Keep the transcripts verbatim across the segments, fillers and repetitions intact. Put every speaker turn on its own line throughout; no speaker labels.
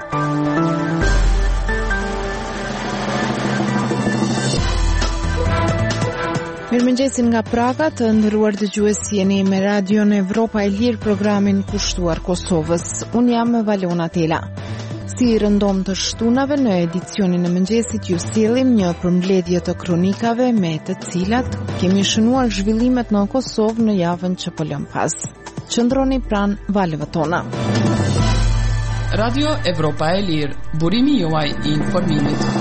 Mirëmëngjesin nga Praga, të nderuar dëgjues, jeni me Radion Evropa e Lirë, programin kushtuar Kosovës. Unë jam Valona Tela. Si rëndom të shtunave në edicionin e mëngjesit ju sjellim një përmbledhje të kronikave me të cilat kemi shënuar zhvillimet në Kosovë në javën që po lëm pas. Qëndroni pranë valëve tona.
Radio Evropa e Lirë, burimi juaj i informimit.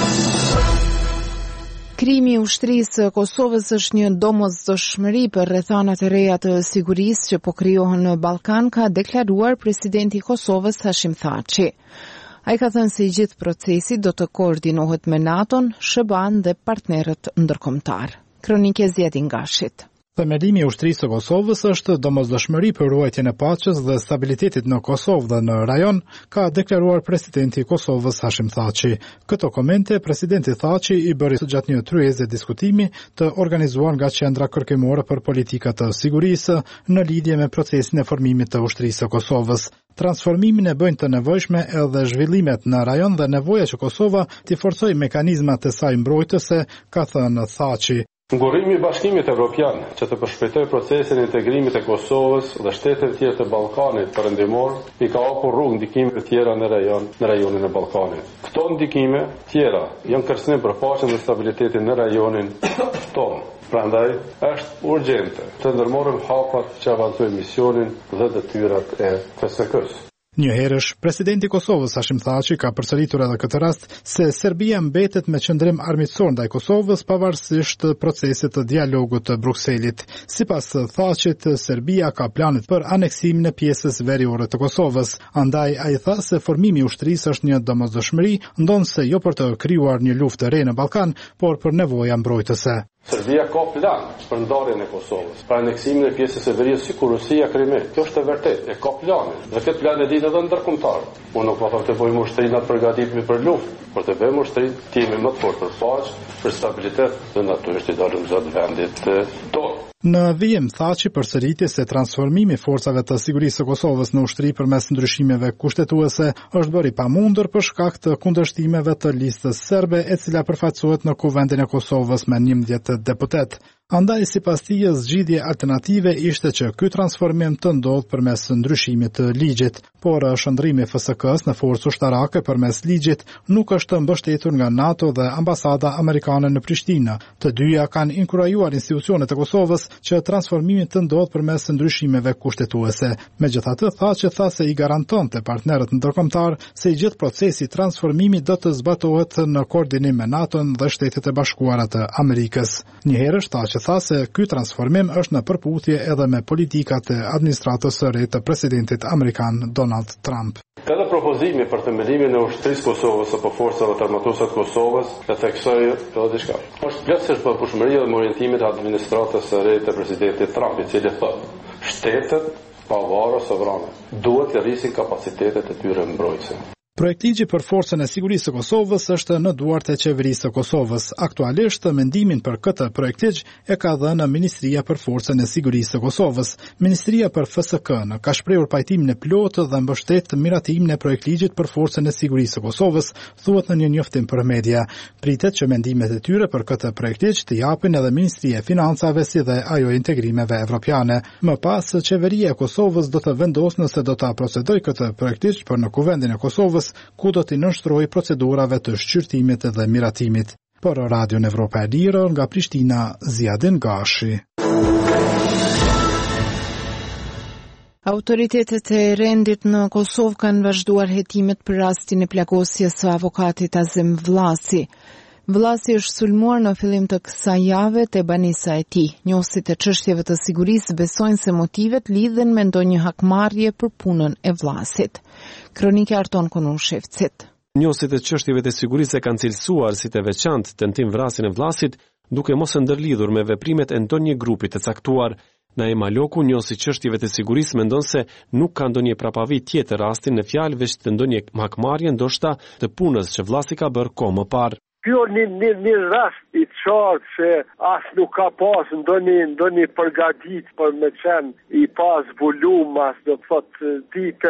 Krimi i ushtrisë së Kosovës është një domosdoshmëri për rrethanat e reja të sigurisë që po krijohen në Ballkan, ka deklaruar presidenti i Kosovës Hashim Thaçi. Ai ka thënë se i gjithë procesi do të koordinohet me NATO-n, S B A-n dhe partnerët ndërkombëtar. Kronike Zjedin Gashit.
Themelimi i ushtrisë së Kosovës është domosdoshmëri për ruajtjen e paqes dhe stabilitetit në Kosovë dhe në rajon, ka deklaruar presidenti i Kosovës Hashim Thaçi. Këto komente presidenti Thaçi i bëri gjatë një tryeze diskutimi të organizuar nga Qendra Kërkimore për Politika të Sigurisë në lidhje me procesin e formimit të ushtrisë së Kosovës. Transformimin e bëjnë të nevojshme edhe zhvillimet në rajon dhe nevoja që Kosova t'i forcojë mekanizmat e saj mbrojtëse, ka thënë Thaçi.
Ngurrimi i Bashkimit Evropian që të përshpejtojë procesin e integrimit të Kosovës dhe shtetet tjera të Ballkanit perëndimor i ka hapur rrugë ndikimeve tjera në rajon, në rajonin e Ballkanit. Këto ndikime tjera janë kërcënim për paqen dhe stabilitetin në rajonin tonë. Prandaj është urgjente të ndërmarrim hapat që avancojnë misionin dhe detyrat e F S K-s.
Një herësh, presidenti i Kosovës Hashim Thaçi ka përsëritur edhe këtë rast se Serbia mbetet me qëndrim armiqësor ndaj Kosovës pavarësisht procesit të dialogut të Brukselit. Sipas Thaçit, Serbia ka planet për aneksimin e pjesës veriore të Kosovës. Andaj ai tha se formimi i ushtrisë është një domosdoshmëri, ndonse jo për të krijuar një luftë të re në Ballkan, por për nevoja mbrojtëse.
Serbia ka plan për ndarjen e Kosovës, për aneksimin e pjesës së veriut si Rusia Krime. Kjo është e vërtetë, e ka planin. Dhe këtë plan e dinë edhe ndërkombëtarët. Unë nuk po them të bëjmë ushtrinë për gatitje për luftë, por të bëjmë ushtrinë timi më të fortë për paqe, për stabilitet dhe natyrisht i dalim zot vendit tonë.
Në vijim Thaçi përsëriti se transformimi i forcave të sigurisë së Kosovës në ushtri përmes ndryshimeve kushtetuese është bërë i pamundur për shkak të kundërshtimeve të listës serbe, e cila përfaqësohet në Kuvendin e Kosovës me njëmbëdhjetë deputet. Andaj sipas tij zgjidhje alternative ishte që ky transformim të ndodhë përmes ndryshimit të ligjit, por shndrimi i F S K-s në forcë ushtarake përmes ligjit nuk është mbështetur nga NATO dhe ambasada amerikane në Prishtinë. Të dyja kanë inkurajuar institucionet e Kosovës që transformimi të ndodhë përmes ndryshimeve kushtetuese. Megjithatë, Thaçi tha se i garantonte partnerët ndërkombëtar se i gjithë procesi i transformimit do të zbatohet në koordinim me NATO-n dhe Shtetet e Bashkuara të Amerikës. Njëherësh Thaçi tha se ky transformim është në përputhje edhe me politikat e administratës së re të presidentit amerikan Donald Trump.
Edhe propozimi për themelimin e ushtrisë Kosovës apo forcave të armatuese të Kosovës e theksoi edhe diçka. Është plotësisht përputhshmëria dhe orientimit të administratës së re të presidentit Trump, i cili thotë: shtetet pavarë sovrane duhet të rrisin kapacitetet e tyre mbrojtëse.
Projektligji për forcën e sigurisë së Kosovës është në duart e qeverisë së Kosovës. Aktualisht mendimin për këtë projektligj e ka dhënë Ministria për Forcën e Sigurisë së Kosovës. Ministria për F S K-n ka shprehur pajtimin e plotë dhe mbështet miratimin e projektligjit për forcën e sigurisë së Kosovës, thuhet në një njoftim për media. Pritet që mendimet e tyre për këtë projektligj të japin edhe Ministria e Financave si dhe ajo e integrimeve evropiane. Më pas, qeveria e Kosovës do të vendosë nëse do ta procedojë këtë projektligj për në Kuvendin e Kosovës, ku do t'i nënshtrojë procedurave të shqyrtimit dhe miratimit. Por Radion Evropa e Lirë nga Prishtina, Zjedin Gashi.
Autoritetet e rendit në Kosovë kanë vazhduar hetimet për rastin e plagosjes së avokatit Azem Vllasi. Vllasi është sulmuar në fillim të kësaj jave te banisa e tij. Njohësit e çështjeve të sigurisë besojnë se motivet lidhen me ndonjë hakmarrje për punën e Vllasit. Kronika Arton Konushevcit.
Njohësit e çështjeve të sigurisë e kanë cilësuar si të veçantë tentim vrasjen e Vllasit, duke mos e ndërlidhur me veprimet e ndonjë grupi të caktuar. Naima Loku, njohësi çështjeve të sigurisë, mendon se nuk ka ndonjë prapavi tjetër rastin në fjalë veç të ndonjë hakmarrje ndoshta të punës që Vllasi ka bërë kohë më parë.
Kjo një, një, një rast i qartë që as nuk ka pas ndonjë ndonjë përgatit për me qenë i pas volum, as do të thotë ditën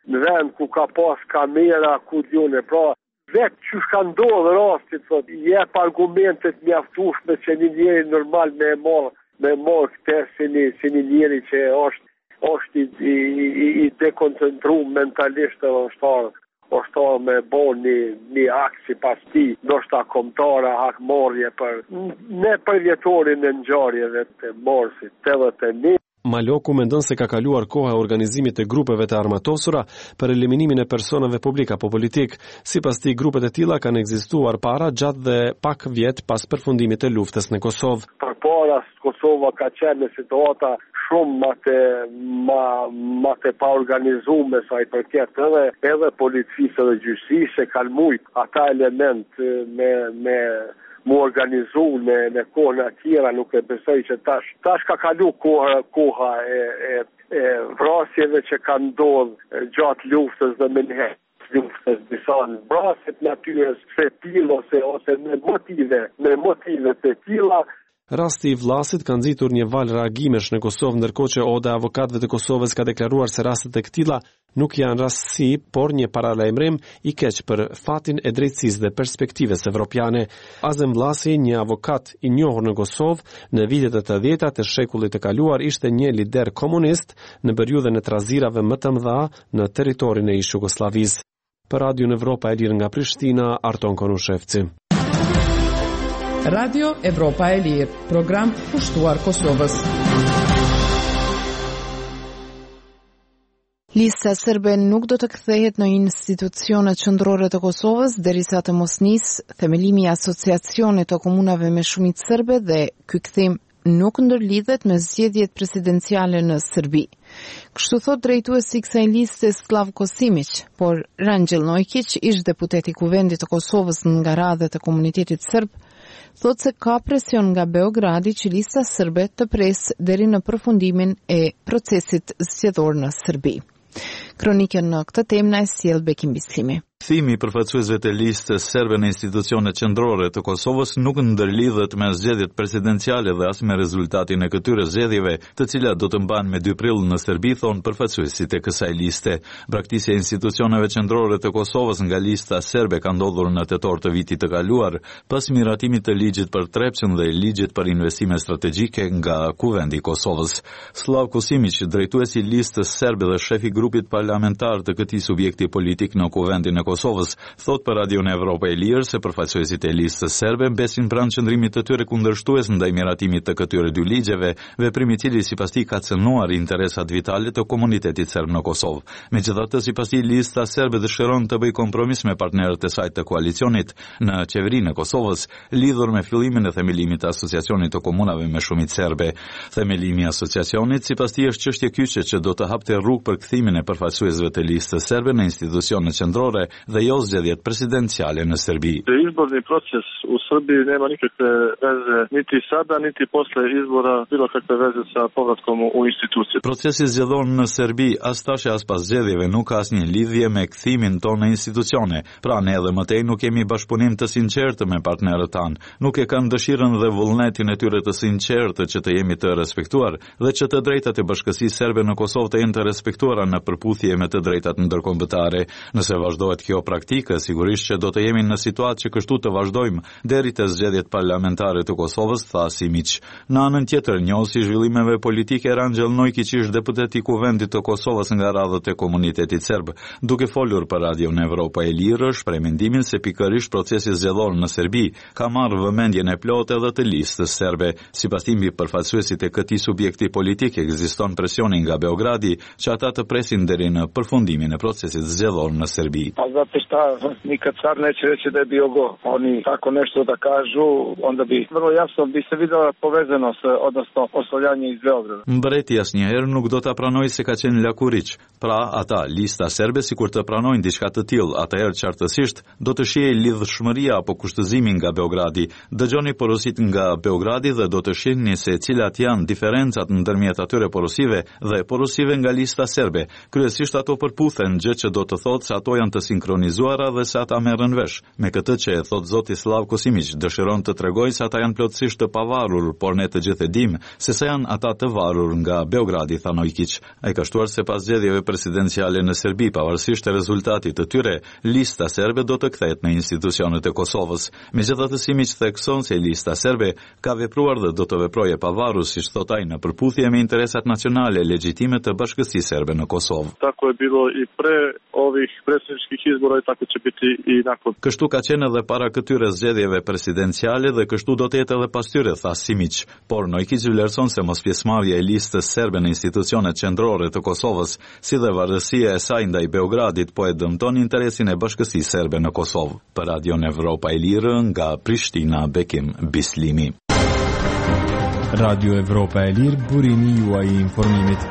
në vend ku ka pas kamera, ku djone, pra vetë që shka ndodhë rastit, thot, jep argumentet mjaftueshme që një njeri normal me e marë, me e marë këte si një, si një njeri që është, është i, i, i, i dekoncentru mentalisht dhe është është me bo një, një aksi pas ti, ndoshta kombëtare hakmarrje për ne për vjetorin e ngjarjeve të morsit, tetëdhjetë e një.
Maloku mendon se ka kaluar koha e organizimit të grupeve të armatosura për eliminimin e personave publik apo politik. Sipas tij, grupet e tilla kanë ekzistuar para, gjatë dhe pak vjet pas përfundimit të luftës në Kosovë.
Përpara Kosova ka qenë në situata shumë ma të, ma, ma të pa organizume sa i përket edhe, edhe policisë dhe gjysisë kanë mujt ata element me, me mu organizu në, në kohën e tjera, nuk e besoj që tash, tash ka kalu koha, koha e, e, e vrasjeve që ka ndodhë gjatë luftës dhe me njëherë luftës disa në vrasjet natyrës se tila ose, ose me motive, me motive të tila.
Rasti i Vlasit ka nxitur një val reagimesh në Kosovë, ndërkohë që Oda e Avokatëve të Kosovës ka deklaruar se rastet e këtilla nuk janë rastësi, por një paralajmërim i keq për fatin e drejtësisë dhe perspektivës evropiane. Azem Vlasi, një avokat i njohur në Kosovë, në vitet e të dhjetat të shekullit të kaluar ishte një lider komunist në periudhën e trazirave më të mëdha në territorin e ish Jugosllavisë. Për Radio Evropa e Lirë nga Prishtina, Arton Konushevci.
Radio Evropa e Lirë, program kushtuar Kosovës.
Lista serbe nuk do të kthehet në institucionet qendrore të Kosovës derisa të mos nisë themelimi i asociacionit të komunave me shumicë serbe dhe ky kthim nuk ndërlidhet me zgjedhjet presidenciale në Serbi. Kështu thot drejtuesi i kësaj liste Slavko Simić, por Rangjel Nojkić, ish deputet i Kuvendit të Kosovës nga radhët e komunitetit serb, thot se ka presion nga Beogradi që lista serbe të presë deri në përfundimin e procesit zgjedhor në Serbi. Kronikën në këtë temë na e sjell Bekim Bislimi.
Kthimi i përfaqësuesve të listës serbe në institucionet qendrore të Kosovës nuk ndërlidhet me zgjedhjet presidenciale dhe as me rezultatin e këtyre zgjedhjeve, të cilat do të mbahen me dy prill në Serbi, thon përfaqësuesit e kësaj liste. Braktisja e institucioneve qendrore të Kosovës nga lista serbe ka ndodhur në tetor të vitit të kaluar, pas miratimit të ligjit për Trepçën dhe ligjit për investime strategjike nga Kuvendi i Kosovës. Slavko Simić, drejtuesi i listës serbe dhe shefi i grupit parlamentar të këtij subjekti politik në Kuvendin e Kosovës, thot për Radio Evropa e Lirë se përfaqësuesit e listës serbe besin pranë qëndrimit të tyre kundërshtues ndaj miratimit të këtyre dy ligjeve, veprimi i cili sipas tij ka cënuar interesat vitale të komunitetit serb në Kosovë. Megjithatë, sipas tij lista serbe dëshiron të bëjë kompromis me partnerët e saj të koalicionit në qeverinë e Kosovës, lidhur me fillimin e themelimit të asociacionit të komunave me shumicë serbe. Themelimi i asociacionit sipas tij është çështje kyçe që do të hapte rrugë për kthimin e përfaqësuesve të listës serbe në institucionet qendrore dhe jo zgjedhjet presidenciale në Serbi.
Izborni proces u Srbiji nema nikakve veze niti sada niti posle izbora, bilo kakve veze sa povratkom u institucije.
Procesi zgjedhor në Serbi as tash as pas zgjedhjeve nuk ka asnjë lidhje me kthimin tonë në institucione. Pra ne edhe më tej nuk kemi bashkëpunim të sinqertë me partnerët tanë. Nuk e kanë dëshirën dhe vullnetin e tyre të sinqertë që të jemi të respektuar dhe që të drejtat e bashkësisë serbe në Kosovë të jenë të respektuara në përputhje me të drejtat ndërkombëtare. Nëse vazhdohet kjo praktikë, sigurisht që do të jemi në situatë që kështu të vazhdojmë deri te zgjedhjet parlamentare të Kosovës, tha Simić. Në anën tjetër, njohësi zhvillimeve politike Rangjel Nojkić, ish deputet i Kuvendit të Kosovës nga radhët e komunitetit serb, duke folur për Radio Evropa e Lirë, shpreh mendimin se pikërisht procesi zgjedhor në Serbi ka marrë vëmendjen e plotë edhe të listës serbe. Sipas tij, mbi përfaqësuesit e këtij subjekti politik ekziston presioni nga Beogradi që ata të presin deri në përfundimin e procesit zgjedhor në Serbi.
Zato šta nikad car neće reći da je bio go. Oni tako nešto da kažu, onda bi vrlo jasno bi se videla povezanost, odnosno osvajanje iz Beograda.
Mbreti asnjëherë nuk do ta pranojë se ka qenë lakuriç. Pra, ata lista serbe sikur të pranojnë diçka të tillë, atëherë qartësisht do të shihej lidhshmëria apo kushtëzimi nga Beogradi. Dëgjoni porosit nga Beogradi dhe do të shihni se cilat janë diferencat ndërmjet atyre porosive dhe porosive nga lista serbe. Kryesisht ato përputhen, gjë që do të thotë se ato janë të sinkronizuara dhe se ata merren vesh. Me këtë që e thot zoti Slavko Simić, dëshiron të tregojë se ata janë plotësisht të pavarur, por ne të gjithë e dimë se sa janë ata të varur nga Beogradi, tha Nojkić. Ai ka shtuar se pas zgjedhjeve presidenciale në Serbi, pavarësisht të rezultatit të tyre, lista serbe do të kthehet në institucionet e Kosovës. Megjithatë, Simić thekson se lista serbe ka vepruar dhe do të veprojë pavarur, siç thot ai, në përputhje me interesat nacionale legjitime të bashkësisë serbe në Kosovë.
Tako je bilo i pre ovih predsjedničkih izbora i tako će biti i nakon.
Kështu ka qenë edhe para këtyre zgjedhjeve presidenciale dhe kështu do të jetë edhe pas tyre, tha Simić. Por Nojkić vlerëson se mospjesëmarrja e listës serbe në institucionet qendrore të Kosovës, si dhe varësia e saj ndaj Beogradit, po e dëmton interesin e bashkësisë serbe në Kosovë. Për Radion Evropa e Lirë, nga Prishtina, Bekim Bislimi.
Radio Evropa e Lirë, burimi juaj i informimit.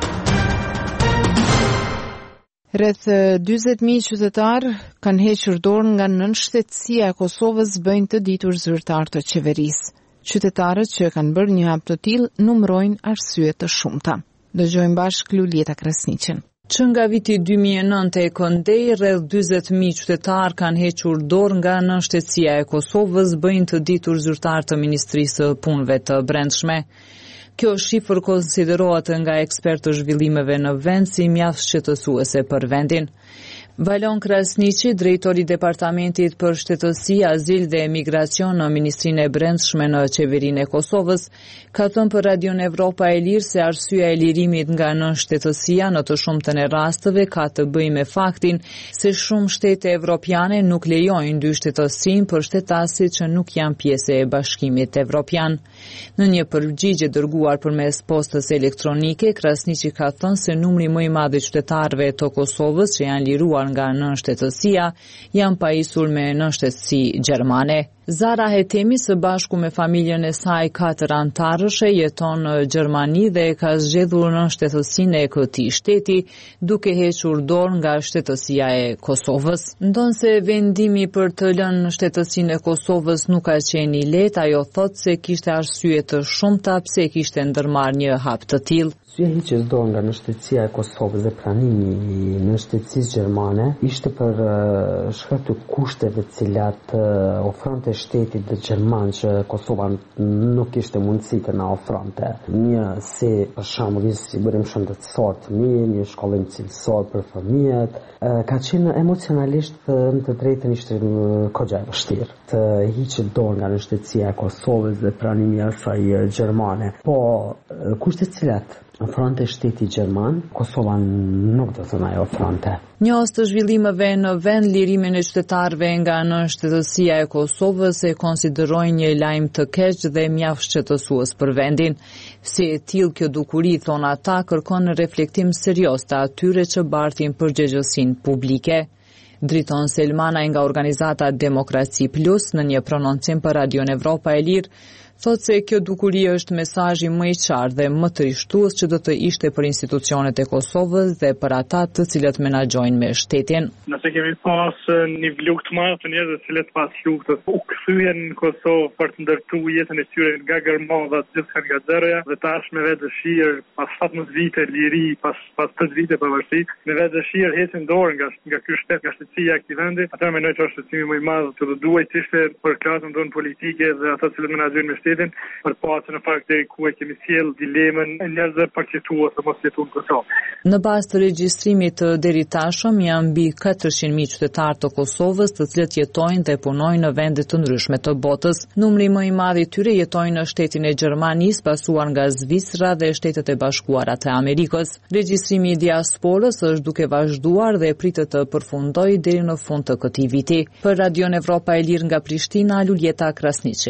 Rreth dyzet mijë qytetar kanë hequr dorë nga nënshtetësia e Kosovës, bëjnë të ditur zyrtar të qeverisë. Qytetarët që kanë bërë një hap të tillë numërojnë arsye të shumta. Dëgjojmë bashkë Lulieta Krasniqin.
Që nga viti dy mijë e nëntë e këndej, rreth dyzet mijë qytetar kanë hequr dorë nga nënshtetësia e Kosovës, bëjnë të ditur zyrtar të Ministrisë së Punëve të Brendshme. Kjo shifër konsiderohet nga ekspertë të zhvillimeve në vend si mjaft shqetësuese për vendin. Valon Krasniqi, drejtori i Departamentit për Shtetësi, Azil dhe Emigracion në Ministrinë e Brendshme në Qeverinë e Kosovës, ka thënë për Radion Evropa e Lirë se arsyeja e lirimit nga nënshtetësia në të shumtën e rasteve ka të bëjë me faktin se shumë shtete evropiane nuk lejojnë dy shtetësinë për shtetasit që nuk janë pjesë e Bashkimit Evropian. Në një përgjigje dërguar përmes postës elektronike, Krasniqi ka thënë se numri më i madh i qytetarëve të Kosovës që janë liruar nga nënshtetësia janë pajisur me nënshtetësi gjermane. Zara Hetemi së bashku me familjen e saj katër antarëshe jeton në Gjermani dhe ka zgjedhur nënshtetësinë e këtij shteti duke hequr dorë nga shtetësia e Kosovës. Ndonse vendimi për të lënë shtetësinë e Kosovës nuk ka qenë i lehtë, ajo thotë se kishte arsye të shumta pse kishte ndërmarrë një hap të tillë.
Arsyeja e heqjes dorë nga nënshtetësia e Kosovës dhe pranimi i nënshtetësisë gjermane ishte për uh, shkak të kushteve të cilat uh, ofronte shtetit dhe gjerman që Kosova nuk kishte mundësi të na ofronte. Një si për shembull një sigurim shëndetësor të mirë, një shkollim cilësor për fëmijët, uh, ka qenë emocionalisht uh, në të drejtën ishte uh, kogja e vështirë të hiqet dorë nga nënshtetësia e Kosovës dhe pranimi i saj uh, gjermane. Po uh, kushtet cilat ofronte shteti gjerman, Kosova nuk do të na ofronte.
Njës të zhvillimeve në vend, lirimin e qytetarëve nga nënshtetësia e Kosovës e konsiderojnë një lajm të keq dhe mjaft shqetësues për vendin. Si e tillë kjo dukuri, thon ata, kërkon në reflektim serioz të atyre që bartin përgjegjësinë publike. Driton Selmana nga organizata Demokraci Plus në një prononcim për Radion Evropa e Lirë, thotë se kjo dukuri është mesazhi më i qartë dhe më të rishtues që do të ishte për institucionet e Kosovës dhe për ata të cilët menaxhojnë me shtetin.
Nëse kemi pas një luftë të madhe të njerëzve të cilët pas luftës u kthyen në Kosovë për të ndërtuar jetën e tyre nga gërmova gjithçka nga zero dhe tash me vetë dëshirë pas katërmbëdhjetë vite liri, pas pas pesë vite pavarësi, me vetë dëshirë heqin dorë nga nga ky shtet, nga shtetësia e këtij vendi, atë mendoj që është shtetësimi më i madh që do duhet të ishte për klasën tonë politike dhe ata që menaxhojnë me për pasë në fakt deri ku e kemi sjell dilemën e njerëzve për të jetuar ose mos jetuar në Kosovë.
Në bazë të regjistrimit të deri tashëm janë mbi katërqind mijë qytetarë të Kosovës të cilët jetojnë dhe punojnë në vende të ndryshme të botës. Numri më i madh i tyre jetojnë në shtetin e Gjermanisë, pasuar nga Zvicra dhe Shtetet e Bashkuara të Amerikës. Regjistrimi i diasporës është duke vazhduar dhe pritet të përfundojë deri në fund të këtij viti. Për Radion Evropa e Lirë nga Prishtina, Lulieta Krasniqi.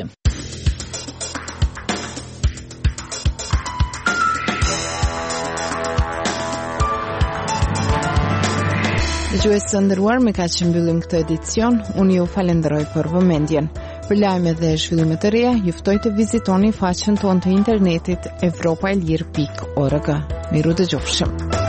Dëgjues të nderuar, me kaq që mbyllim këtë edicion, unë ju falenderoj për vëmendjen. Për lajme dhe zhvillime të reja, ju ftoj të vizitoni faqen tonë të internetit evropaelir pikë org. Miru dëgjofshëm.